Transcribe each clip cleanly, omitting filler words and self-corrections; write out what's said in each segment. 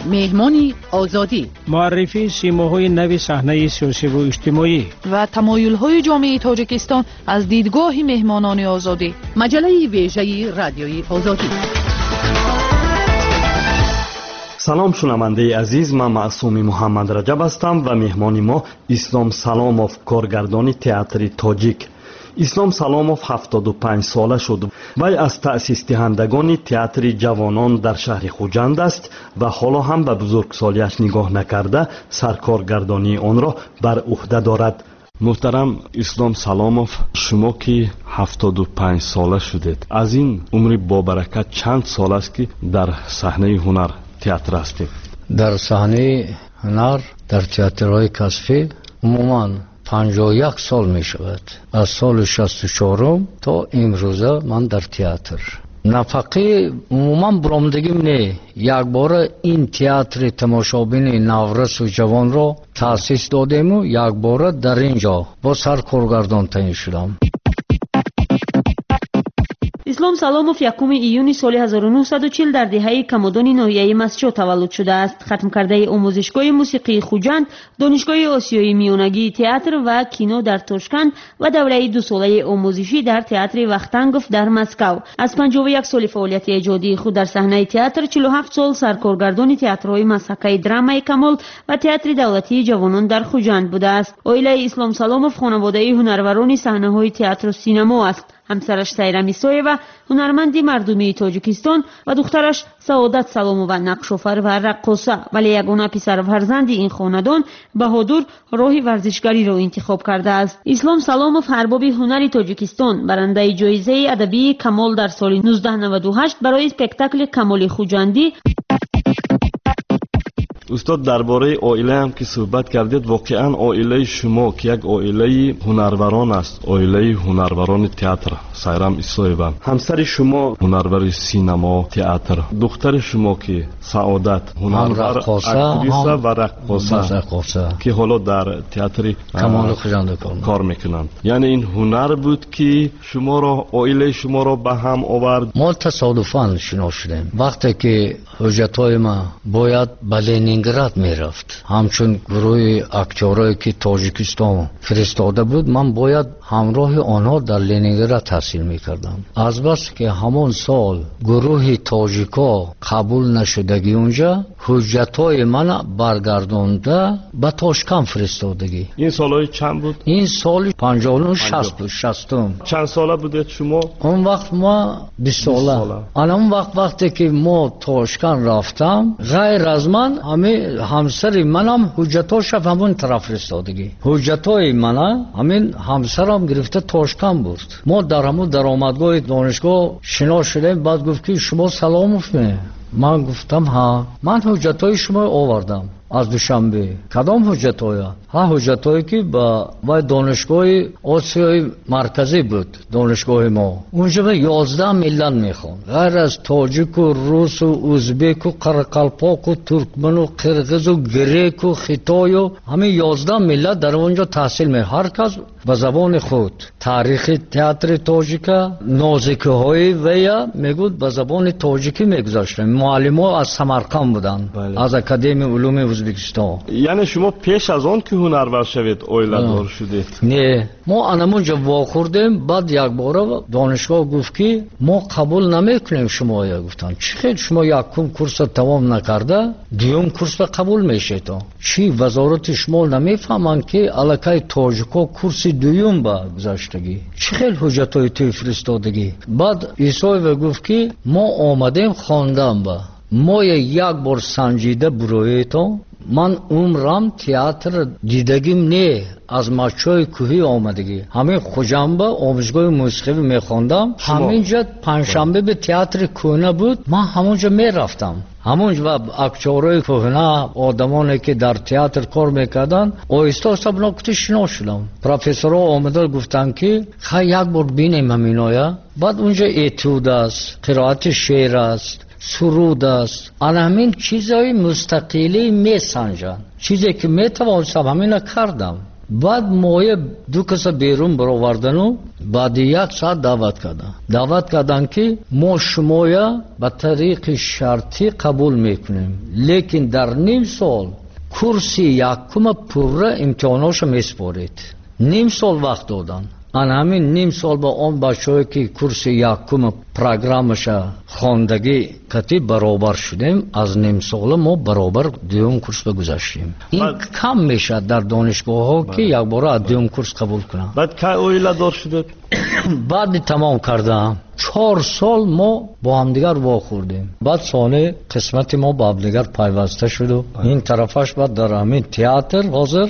مهمانی آزادی، معرفی سیماهای نوی صحنه سیاسی و اجتماعی و تمایل‌های جامعه تاجیکستان از دیدگاه مهمانان آزادی. مجله ویژه رادیوی آزادی. سلام شنونده عزیز، من معصوم محمد رجب هستم و مهمان ما اسلام سلاموف، کارگردان تئاتر تاجیک. اسلام سلاموف 75 ساله شد. وی از تأسیس دهندگان تئاتر جوانان در شهر خوجند است و حالا هم به بزرگسالیش نگاه نکرده سرکارگردانی آن را بر عهده دارد. محترم اسلام سلاموف، شما که 75 ساله شدید، از این عمر با برکت چند سال است که در صحنه هنر تئاتر هستید؟ در صحنه هنر در تئاترهای کسفی عموماً 51 سال می شود. از سال 64 تا امروزه من در تئاتر. نفقه عموماً برآمدگیم نه. یک بار این تئاتر تماشابین نورس و جوان را تأسیس دادیم و یک بار در اینجا با سرکارگردان تعیین شدم. اسلام سلاموف 1 ایون سال 1940 در دهه کمادان ناحیه مسجد تولد شده است. ختم کرده آموزشگاه موسیقی خوجند، دانشگاه آسیایی میانگی تئاتر و کینو در تاشکند و دوره 2 ساله آموزشی در تئاتر وختنگوف در مسکو. از 51 سال فعالیت ایجادی خود در صحنه تئاتر، 47 سال سرکارگردان تئاترهای مسحکه درامای کمال و تئاتر دولتی جوانان در خوجند بوده است. عائله اسلام سلاموف خانواده هنروران صحنه‌های تئاتر و سینما است. همسرش سیرا میسایوا هنرمندی مردمی تاجیکستان و دخترش سعادت سلامووا نقش‌آفر و رقاصه، ولی یگانه پسر فرزند این خاندان بهادر راه ورزشگری را انتخاب کرده است. اسلام سلاموف ارباب هنر تاجیکستان، برنده جایزه ادبی کمال در سال 1998 برای اسپکتاکل کمال خوجندی. استاد، درباره عائله هم که صحبت کردید، واقعا عائله شما که یک عائله هنروران است، عائله هنروران تئاتر، سایرام ایسایوا، همسر شما هنرور سینما تئاتر، دختر شما که سعادت هنرور اکتریسه و رقاصه که حالا در تئاتر کمال خوجند کار میکنند. یعنی این هنر بود که شما را، عائله شما را به هم آورد؟ ما تصادفاً شنا شدیم. وقتی که حجتای ما باید به لنینگراد میرفت، همچون گروه اکتورایی که تاجیکستان فرستاده بود، من باید همراه آنها در لنینگراد تحصیل میکردم. از بس که همون سال گروه تاجیکا قبول نشدگی اونجا، حجتای من برگردونده به تاشکند فرستادگی. این سالهای چند بود؟ این سال 59-60. چند ساله بودید شما؟ اون وقت ما 20 ساله. اون وقتی که ما تاشکند رفتم، غیر از من همه همسر منم حجتاش همون طرف فرستادگی. حجتای من همین همسرم گرفته تاشکند بود. ما در همون درآمدگاه دانشگاه شنا شدیم. بعد گفت که شما سلاموف نه؟ من گفتم ها، من حجتای شما آوردم از دوشنبه. کدام حجتای؟ ها، حجتایی که با دانشگاه آسیای مرکزی بود، دانشگاه ما. اونجا به 11 ملت میخوان، غیر از تاجیک و روس و ازبک و قرقلپاک و ترکمن و قرقیز و گریک و خیتای و همه 11 ملت در اونجا تحصیل می. هر کس به زبان خود. تاریخ تئاتر تاجیکا، نازکه های ویا میگود به زبان تاجیکی میگذاشتن. معلم‌ها از سمرقند بودن، از اکادمی علوم ازبکستان. یعنی شما پیش از آن که هنرور شوید عائله دار شدید؟ نه، ما انمونجا واخوردیم. بعد یک بار دانشگاه گفت که ما قبول نمیکنیم شما. گفتن چی خیلی شما یکم کورس تمام نکرده دوم کورس قبول میشید؟ چی وزارت شما نمیفهمن که الکای تاجیکا کورس دوم با گذاشتگی؟ چی خیلی حجتای توی فرستادگی؟ بعد ایسای گفت که ما آمدیم خواندم با ما یک بار سنجیده برویتو. من عمرم تئاتر دیدگیم نه، از مچای کوهی آمدگی. همین خوجنبه آموزشگاه موسیقی میخواندم. همینجا پنجشنبه به تئاتر کهنه بود، من همونجا میرفتم. همونجا اکتورای کهنه، آدمانی که در تئاتر کار میکردن، آهسته آهسته بناکتی شنا شدم. پروفسورها آمده گفتن که خیلی یک بار بینیم همینایا. بعد اونجا اتود است، قرائت شعر است، سرود است. همین چیزای مستقلی می سنجن. چیزی که می توانستم همین کردم. بعد موی دو کس بیرون برآوردن و بعد 1 ساعت دعوت کردن که ما شمایا به طریق شرطی قبول میکنیم، لیکن در نیم سال کورس یکم پوره امتحاناش میسپارید. نیم سال وقت دادن. آن همین نیم سال با اون بچه‌ای که کورس یکم پروگرامش خواندگی کتی برابر شدیم، از نیم سال ما برابر دوم کورس بگذاشتیم. این کم میشه در دانشگاه ها که یک بار از دوم کورس قبول کنن. بعد که اویلا دار شده بعد تمام کردم 4 سال ما با هم دیگر واخوردیم. بعد سانه قسمت ما با هم دیگر پیوسته شد و این طرفش بعد در همین تئاتر حاضر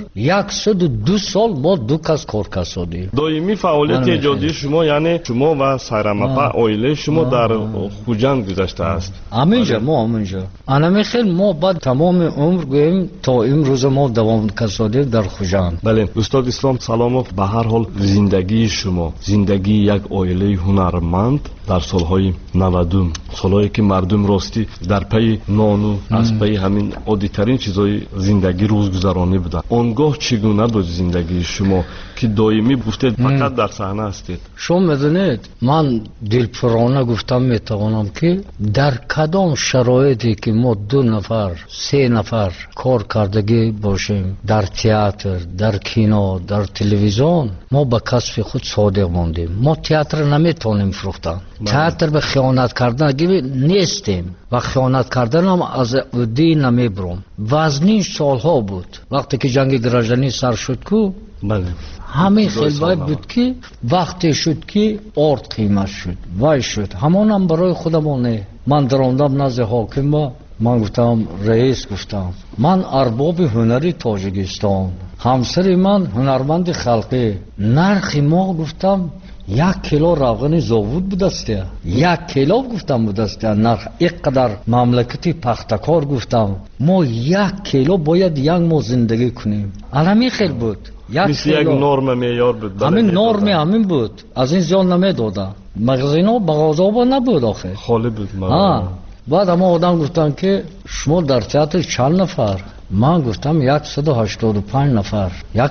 102 سال ما دو کس کار کردیم. دائمی فعالیت ایجادی شما یعنی شما و سایرامپا اویله شما در خوجند گذشته است. همینجا ما همینجا. انا خیلی ما بعد تمام عمر گویم تا امروز ما دوام کردیم در خوجند. بله استاد اسلام سلاموف، به هر حال زندگی شما زندگی یک اویله هنرمند در سالهای 90 سالهایی که مردم راستی در پی نانو از پی همین عادی‌ترین چیزای زندگی روزگذرانی بودن، آنگاه چگونه بود زندگی شما که دائمی گفتید فقط در صحنه هستید؟ شما میدونید من دلپرانه گفتم میتوانم که در کدام شرایطی که ما 2 نفر 3 نفر کار کردگی باشیم، در تئاتر، در کینو، در تلویزیون، ما به کسب خود صادق ماندیم. ما تئاتر نمیتونیم فروختن. تئاتر به خیانت کردن نیستیم و خیانت کردن هم از عدی نمیبرم. وزنی سالها بود وقتی که جنگ گرجانی سر شد کو. بله همین خیلی باید بود که وقتی شد که آرد قیمت شد وای شد همون هم برای خودمونه. من دراندم نزد حاکم با من گفتم رئیس گفتم من ارباب هنری تاجیکستان، همسر من هنرمند خلقی، نرخ ما گفتم 1 کیلو روغن زاوود بودسته، 1 کیلو گفتم بودسته نرخ. اینقدر مملکتی پختکار گفتم ما 1 کیلو باید یک ماه زندگی کنیم. الان خیلی بود مثل یک نرم معیار بود. همین نرم همین بود، از این زیاد نمیدادن. مغازینا بغازابا نبود آخه خالی بود. بعد اما آدم گفتن که شما در تئاتر چند نفر؟ من گفتم 185 نفر.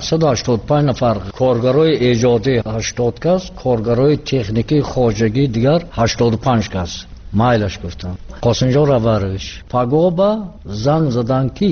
185 نفر کارگرای ایجادی 80 کس، کارگرای تکنیکی خواجگی دیگر 85 کس. مایلش گفتم قاسنجا روش پاگوبا زنگ زدن که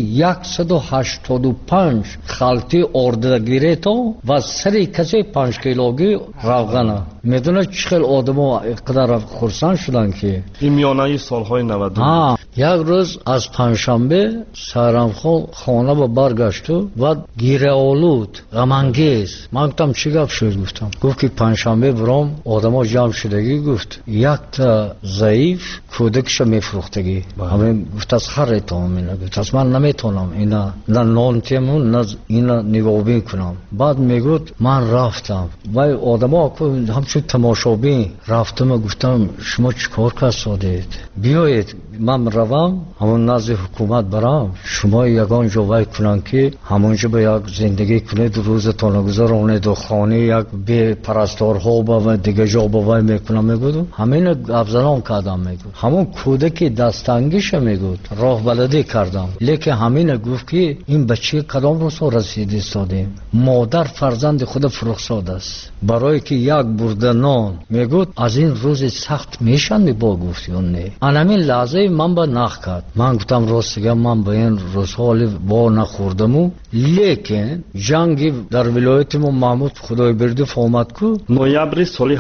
185 خالتی اردگیره تو و سری کسی 5 کیلوگی روغنه. میدونه چقدر آدم‌ها اقدر خرسان شدن که این میانه سالهای 90. یک روز از پنجشنبه سایرامخان خانه با برگشت و گیره آلود غمانگیز. من گفتم چی گپ شد؟ گفت که پنجشنبه برام آدم‌ها جمع شدگی. گفت یک تا ضعیف کودکش میفروختگی. همین گفت از هر ایتام اینا گفت از من نمیتونم اینا نه نانتیمون نه اینا نگاه کنم. بعد میگفت من رفتم و آدم‌ها همچون تماشابین رفتم و گفتم شما چیکار کردید؟ بیایید من روم همون نزد حکومت برام، شما یگان جوای کنن که همونجا به یک زندگی کنید، روزتون گذرونید و خانه یک به پرستارها و دیگه جا باوای میکنم. میگود همین افزلان کردم. میگود همون کودکی دستانگیش میگود راه بلدی کردم. لیکن همین گفت که این بچه کدام روز رسیدی استادیم، مادر فرزند خود فرخزاد است برای که یک برده نان. میگود از این روز سخت میشن با گفتی اون نه. همین لحظه من با نخ کرد. من گفتم راستگم من به این روزها با نخوردم. لیکن جنگی در ولایت ما محمود خدای برده فهمد کو نویبر سال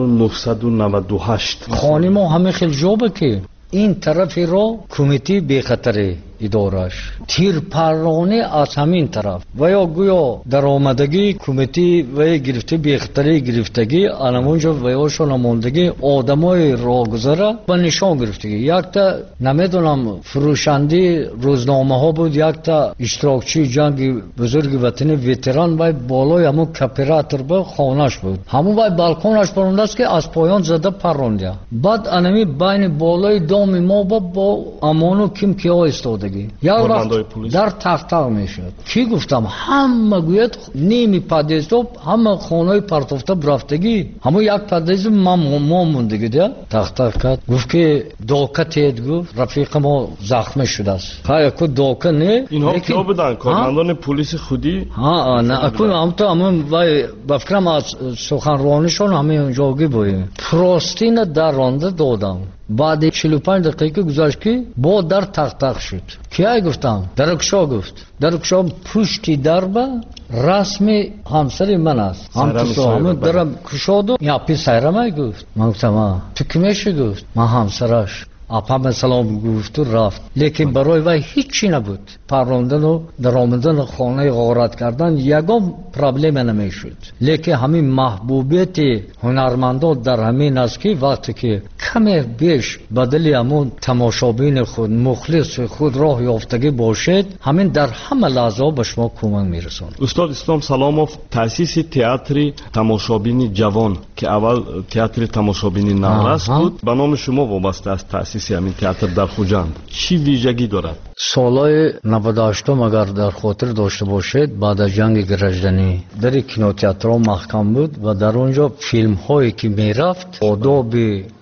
1998 خانه ما همه خیلی جوبه که این طرفی رو کمیتی بی خطری ادارش تیر پرانه از همین طرف و یا گویا در آمدگی کمیتی و گرفته بی خطری گرفتگی انمونجا و یاشو نماندگی آدمای راه گذره و نشان گرفتگی. یک تا نمیدونم فروشندی روزنامه ها بود، یک تا اشتراکچی جنگ بزرگ وطنی ویتران و بالای همون کپیراتر به خانش بود، همون و بالکونش پرونده است که از پایان زده پرونده. بعد انمی بین بالای دام ما با امانو کم کیا استاده یافتگی. یا وقت در تخت میشد کی گفتم همه گوید نیمی پادیزو همه خونه پرتوفته برفتگی همه یک پادیز ما موندگی ده تخت کرد گفت که دوکه تید گفت رفیق ما زخم شده است خواهی که دوکه نه اینها کیا بودن؟ کارمندان پلیس خودی؟ ها نه اکنون همون بفکرم از سخنرانیشون همه اونجاگی بودیم پروستین در رانده دادم بعد 45 دقیقه گذاشت که با در تق شد کیای گفتم درکشا گفت درکشا پشتی در با رسم همسر من است همون درم کشاد و یا پی سیرمه گفت من گفتم تو کمیشه گفت من همسرش اپا سلام گفت و رفت لیکن برای وی هیچی نبود پروندن و در آمدن خانه غارت کردن یگام پرابلم نمیشد لیکن همین محبوبیت هنرمندان در همین است که وقتی که کمی بیش بدل همون تماشابین خود مخلص خود راه یافتگی باشد همین در همه لحظه به شما کمک میرساند. استاد اسلام سلاموف تأسیس تئاتر تماشابین جوان که اول تئاتر تماشابین نورس بود به نام شما وابسته است تأسیس همین تئاتر در خوجند چی ویژگی دارد؟ سالهای 98 اگر در خاطر داشته باشید بعد از جنگ گرجدنی در کینوتئاترها محکم بود و در اونجا فیلم هایی که میرفت آداب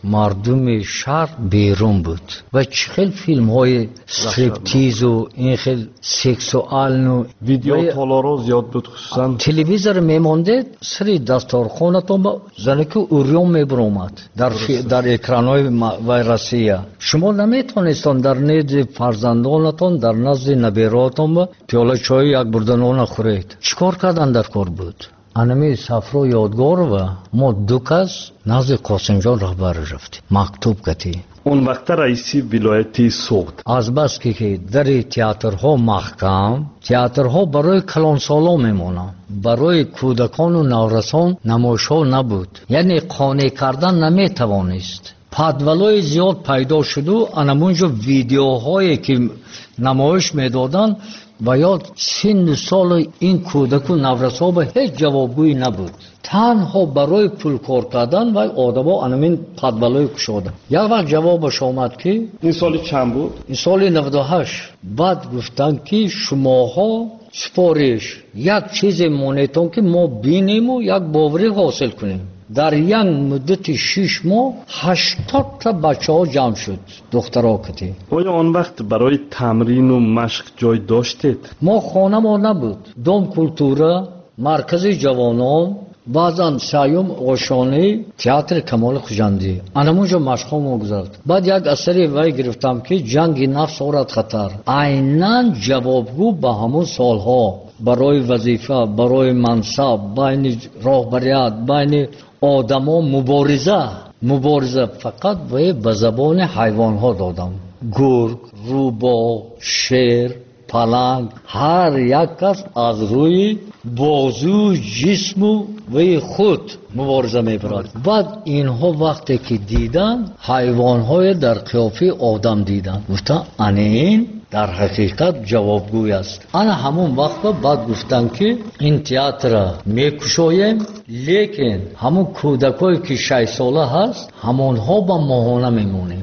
مردم شهر بیرون بود و چخیل فیلم های استریپتیز و این خیل سکسوال و ویدیو تالارا زیاد بود خصوصا تلویزیون میمانده سری دستارخانتون با زنکو اوریون میبرومد در اکرانهای ویروسیه شما نمیتونستان در نزد فرزندانتون در نزد نبیراتون پیاله چای یک بردنون خورید چیکار کردن در کار بود انمی سفر و یادگار و ما دو کس نزد قاسم جان رهبر رفتیم مکتوب کردیم اون وقت رئیسی ولایتی سوخت از بس که در تئاترها محکم تئاترها برای کلانسالا میمونن برای کودکان و نورسان نمایش‌ها نبود یعنی قانع کردن نمیتوانست پادولای زیاد پیدا شد و انمونجا ویدیوهایی که نمایش میدادن و یاد سن سال این کودک و نورسا به هیچ جوابگویی نبود تنها برای پول کار کردن و آدما انمین پادولای کشادن یک وقت جوابش آمد که این سال چند بود؟ این سال 98 بعد گفتن که شماها سفارش یک چیز مونیتون که ما بینیم و یک باوری حاصل کنیم در یک مدت 6 ماه 80 تا بچه ها جمع شد دخترها کتی آیا آن وقت برای تمرین و مشق جای داشتید؟ ما خانه ما نبود دوم کلتورا مرکز جوانان بعضا سیوم آشانه تئاتر کمال خوجندی انمونجا مشق ما گذارد بعد یک اثری وی گرفتم که جنگ نفس آورد خطر عیناً جوابگو به همون سالها برای وظیفه برای منصب بین راهبریت بین آدما مبارزه فقط به زبان حیوان ها دادم گرگ روباه شیر پلنگ هر یک کس از روی بازو جسم و خود مبارزه میبرد بعد اینها وقتی که دیدن حیوان های در قیافه آدم دیدن گفتن این در حقیقت جوابگوی است انا همون وقت بعد گفتن که این تئاتر میکشویم لیکن همون کودکایی که 6 ساله هست همونها با ماهانه میمونیم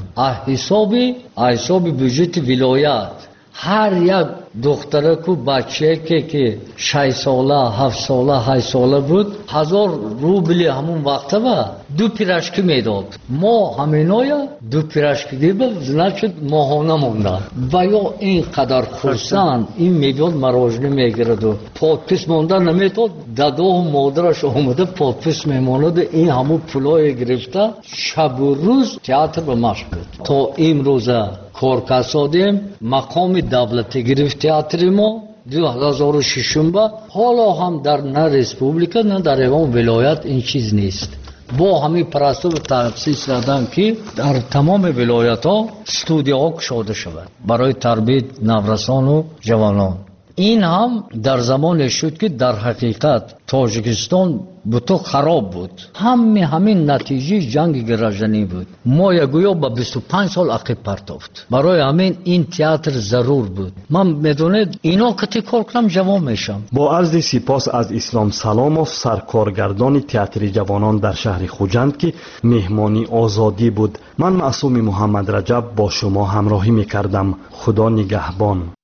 حساب بودجت ولایت هر یک دختره کو بچه که 6 ساله 7 ساله 8 ساله بود 1000 روبل همون وقت با 2 پیراشکی میداد ما همینایا 2 پیراشکی دیدم значит ماهانه مونده و یا اینقدر خرسند این میداد مراجعه میگرد و پادپس مونده نمیداد دادا و مادرش اومده پادپس میموند این همون پولای گرفته شب و روز تئاتر به مشق بود تا امروز کار کسادیم مقام دولتی گرفت تئاتر ما 2006 با حالا هم در نه ریسپوبلیکا نه در ایوان ولایت این چیز نیست با همین پرستو تأسیس کردن که در تمام ولایت ها استودیوها گشاده شود برای تربیت نورسان و جوانان این هم در زمان شد که در حقیقت تاجیکستان بطور خراب بود. همین نتیجه جنگ گراژنی بود. ما یگویا با 25 سال عقب پرتافت. برای همین این تئاتر ضرور بود. من میدونید اینا که تکرار کنم جوان میشم. با عرض سپاس از اسلام سلاموف، سرکارگردان تئاتر جوانان در شهر خوجند که مهمانی آزادی بود. من معصوم محمد رجب با شما همراهی میکردم. خدا نگهبان.